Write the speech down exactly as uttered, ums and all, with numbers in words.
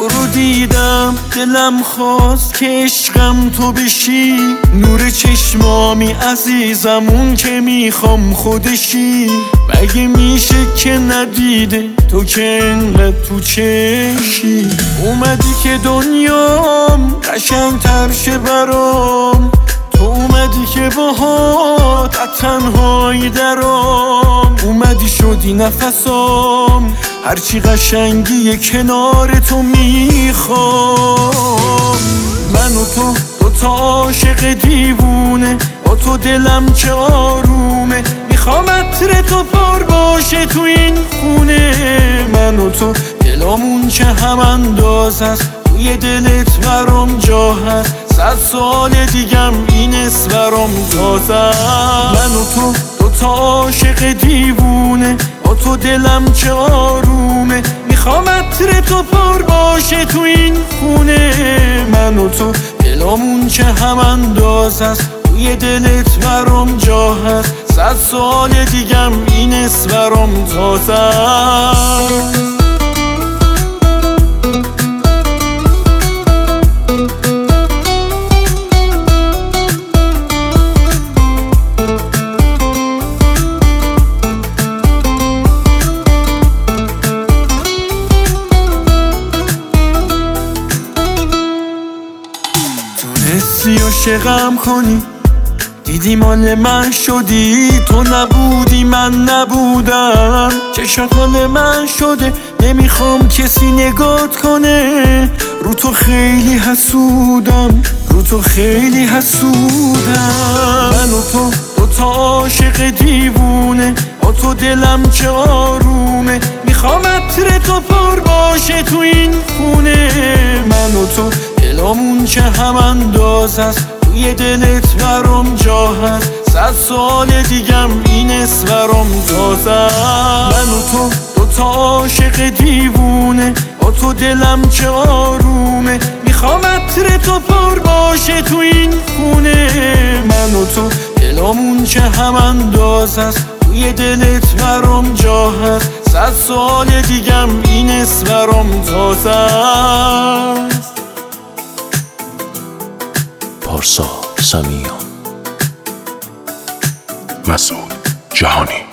تو رو دیدم دلم خواست که عشقم تو بشی، نور چشمامی عزیزم اون که میخوام خودشی. مگه میشه که ندیده تو که انقدر تو چشی؟ اومدی که دنیام قشنگ‌تر شه برام، تو اومدی که باهات از تنهایی درام. اومدی شدی نفسام هرچی قشنگی کنار تو میخوام. من و تو دوتا عاشق دیوونه، با تو دلم که آرومه. میخوام عطر تو پر باشه تو این خونه. من و تو دلامون که هم انداز است، توی دلت برام جا هست. صد سال دیگم این اسم برام تازه. من و تو دوتا عاشق دیوونه، با تو دلم که آرومه. میخوام عطر تو پر باشه تو این خونه. من و تو دلامون که هم انداز است، توی دلت برام جا هست. صد سال دیگم این اسم برام تازه. تونستی عاشقم کنی، دیدی مال من شدی. تو نبودی من نبودم، چشات مال من شده. نمیخوام کسی نگات کنه، رو تو خیلی حسودم، رو تو خیلی حسودم. من و تو دوتا عاشق دیوونه، با تو دلم که آرومه. میخوام عطر تو پر باشه تو این خونه. من و تو دلامون که هم انداز است، توی دلت برام جا هست. صد سال دیگم این اسم برام تازه. من و تو دوتا عاشق دیوونه، با تو دلم که آرومه. میخوام عطر تو پر باشه تو این خونه. من و تو دلامون که هم انداز است، توی دلت برام جا هست. صد سال دیگم این اسم برام تازه است. پارسا سمیان، مسعود جهانی.